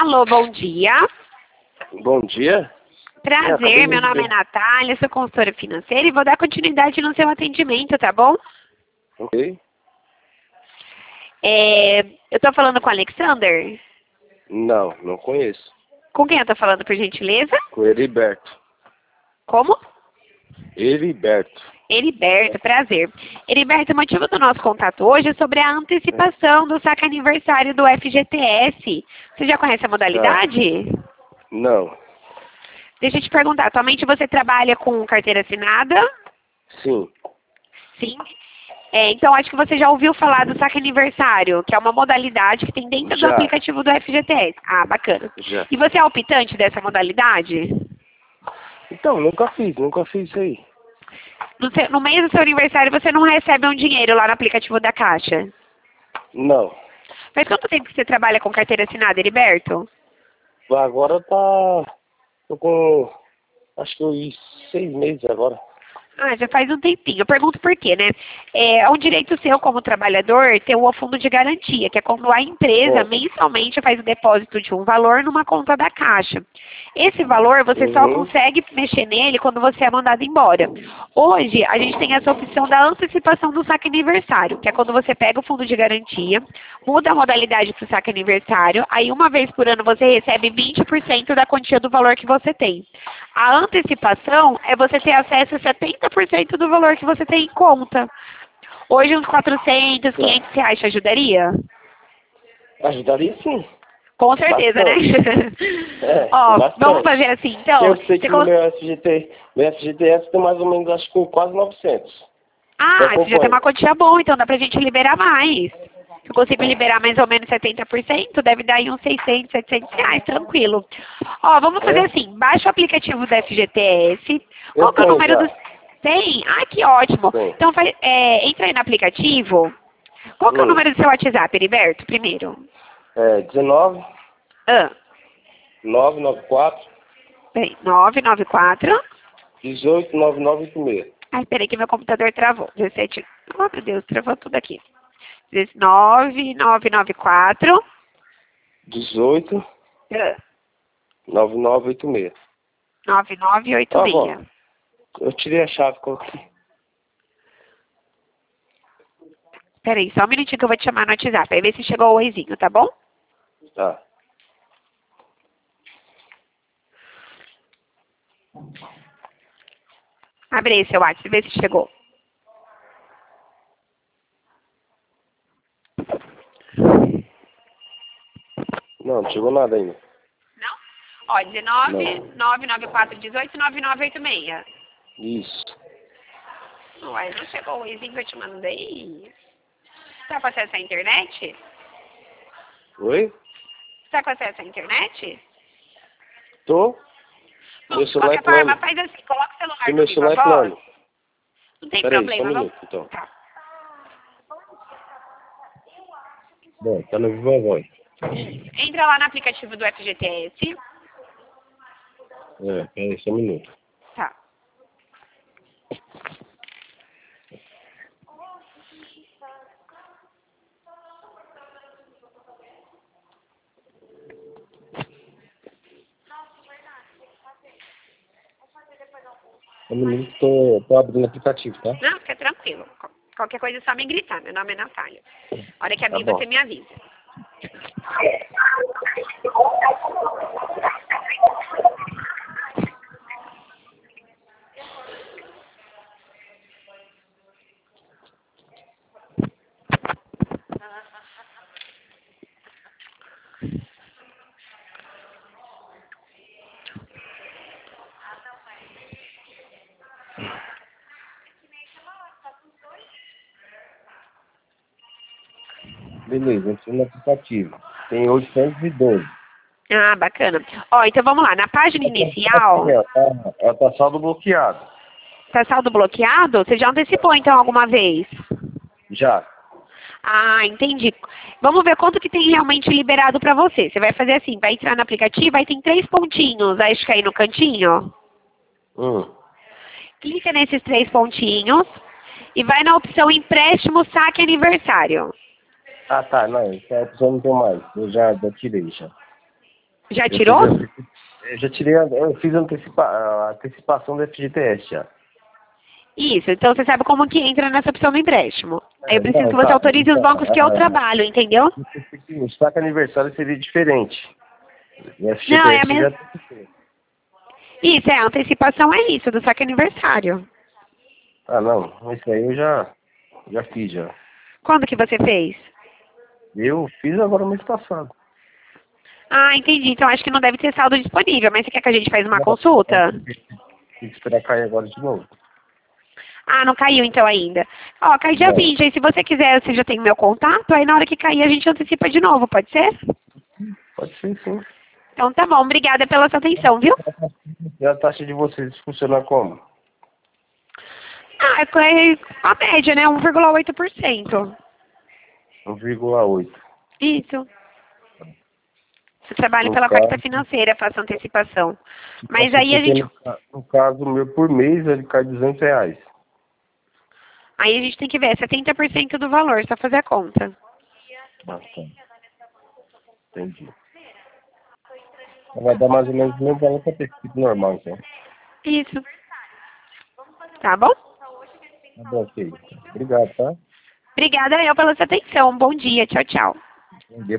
Alô, bom dia. Bom dia. Prazer, meu nome é Natália, sou consultora financeira e vou dar continuidade no seu atendimento, tá bom? Ok. Eu tô falando com o Alexander? Não, não conheço. Com quem eu tô falando, por gentileza? Com Heriberto. Como? Heriberto. Heriberto, prazer. Heriberto, o motivo do nosso contato hoje é sobre a antecipação do saque aniversário do FGTS. Você já conhece a modalidade? Não. Deixa eu te perguntar, atualmente você trabalha com carteira assinada? Sim. Sim. Então, acho que você já ouviu falar do saque aniversário, que é uma modalidade que tem dentro do Já. aplicativo do FGTS. Ah, bacana. Já. E você é optante dessa modalidade? Então, nunca fiz isso aí. No mês do seu aniversário, você não recebe um dinheiro lá no aplicativo da Caixa? Não. Faz quanto tempo que você trabalha com carteira assinada, Heriberto? Agora tá... Tô com... Acho que 6 meses agora. Ah, já faz um tempinho. Eu pergunto por quê, né? É um direito seu como trabalhador ter o fundo de garantia, que é quando a empresa mensalmente faz o depósito de um valor numa conta da Caixa. Esse valor você só consegue mexer nele quando você é mandado embora. Hoje, a gente tem essa opção da antecipação do saque aniversário, que é quando você pega o fundo de garantia, muda a modalidade para o saque aniversário, aí uma vez por ano você recebe 20% da quantia do valor que você tem. A antecipação é você ter acesso a 70% do valor que você tem em conta. Hoje uns 400, 500 reais te ajudaria? Ajudaria sim. Com certeza, Bastante. né? Ó, Bastante. vamos fazer assim, então. Eu sei que o meu FGTS tem mais ou menos, acho que quase 900. Ah, você já tem uma quantia boa, então dá pra gente liberar mais. Se eu consigo liberar mais ou menos 70%, deve dar aí uns 600, 700 reais, tranquilo. Ó, vamos fazer assim, baixa o aplicativo da FGTS. Qual que é o número do... Tem? Ah, que ótimo. Tem. Então, entra aí no aplicativo. Qual que é o número do seu WhatsApp, Heriberto, primeiro? 19 Ah, 994 peraí, 994... 18 9986. Ai, peraí que meu computador travou. 17... Oh, meu Deus, travou tudo aqui. 19994... 18 9986. 9986. Eu tirei a chave, coloquei. Peraí, só um minutinho que eu vou te chamar no WhatsApp. Aí vê se chegou o oizinho, tá bom? Tá. Abre aí seu WhatsApp e vê se chegou. Não chegou nada ainda. Não? Ó, 19 994 18 9986. Isso. Ué, não chegou o oizinho que eu te mandei? Tá com acesso à internet? Oi? Tá com acesso à internet? Tô. Bom, Meu de celular é qualquer forma, plano. faz assim, coloca o celular Meu no celular é viva voz. plano. Não tem Peraí, só um problema, vamos... minuto, então. Tá. Bom, tá no Viva Voz. Entra lá no aplicativo do FGTS. Peraí, só um minuto. Tá. Só um minuto, tô abrindo o aplicativo, tá? Não, fica tranquilo. Qualquer coisa é só me gritar. Meu nome é Natália. A hora que abrir, bom. você me avisa. Beleza, entrei no aplicativo. Tem 812. Ah, bacana. Ó, então vamos lá. Na página inicial, Ela tá saldo bloqueado. tá saldo bloqueado? Você já antecipou, então, alguma vez? Já. Ah, entendi. Vamos ver quanto que tem realmente liberado pra você. Você vai fazer assim, vai entrar no aplicativo, aí tem 3 pontinhos. Aí fica aí no cantinho. Clica nesses 3 pontinhos e vai na opção empréstimo saque aniversário. Ah, tá. Não, essa opção não tem mais. Eu já tirei já. Já tirou? Eu já tirei, eu fiz a antecipação do FGTS já. Isso, então você sabe como que entra nessa opção do empréstimo. Aí eu preciso Não, que você tá. autorize os bancos que eu trabalho, entendeu? O saque aniversário seria diferente. O Não, é a FGTS mesma. já tem que ter. Isso, a antecipação é isso, do saque aniversário. Ah, não. Isso aí eu já fiz já. Quando que você fez? Eu fiz agora no mês passado. Ah, entendi. Então acho que não deve ter saldo disponível, mas você quer que a gente faça uma consulta? Tem que esperar cair agora de novo. Ah, não caiu então ainda. Ó, cai dia Não. 20, aí se você quiser, você já tem meu contato, aí na hora que cair a gente antecipa de novo, pode ser? Pode ser sim. Então tá bom, obrigada pela sua atenção, viu? E a taxa de vocês funciona como? Ah, é a média, né? 1,8%. 1,8. Isso. Você trabalha No pela Caixa caso, Financeira, faça antecipação. Mas aí a porque gente, no caso meu, por mês, ele cai R$ 200. tem que ver, é 70% do valor, só fazer a conta. Ah, tá. Entendi. Então vai dar mais ou menos o mesmo valor para ter sido normal, então. Isso. Tá bom? Tá bom, ok. Obrigado, tá? Obrigada eu pela sua atenção. Bom dia. Tchau, tchau. Bom dia.